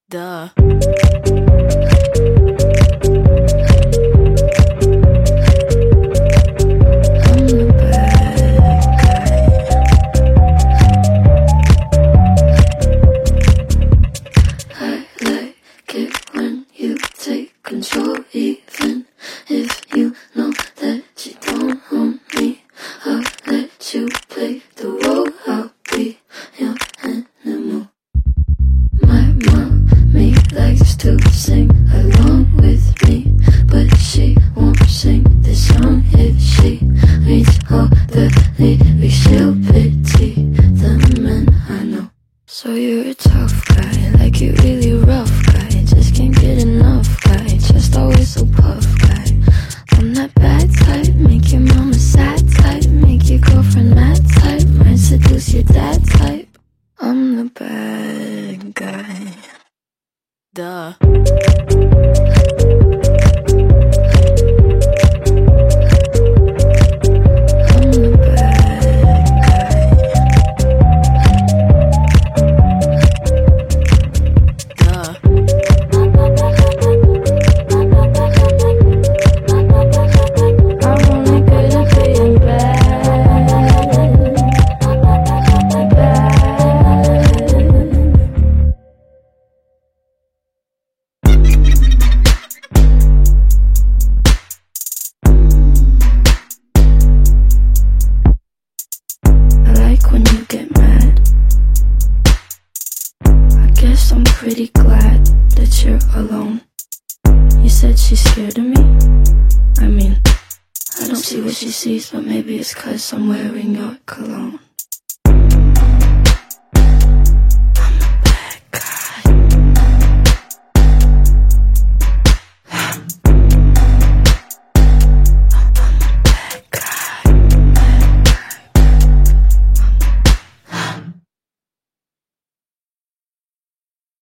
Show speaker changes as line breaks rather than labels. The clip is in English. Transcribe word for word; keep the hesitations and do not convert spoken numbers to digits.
Duh.
Control, even if you know that you don't own me. I'll let you play the role. I'll be your animal. My mommy likes to sing along with me, but she won't sing this song if she reads all the lyrics. She'll pity the men I know. So you're a tough guy, like you really rough guy. Just can't get enough guy, just always so puff guy. I'm that bad type, make your mama sad type, make your girlfriend mad type, might seduce your dad type. I'm the bad guy.
Duh.
When you get mad, I guess I'm pretty glad that you're alone. You said she's scared of me. I mean, I don't see what she sees, but maybe it's 'cause I'm wearing your cologne.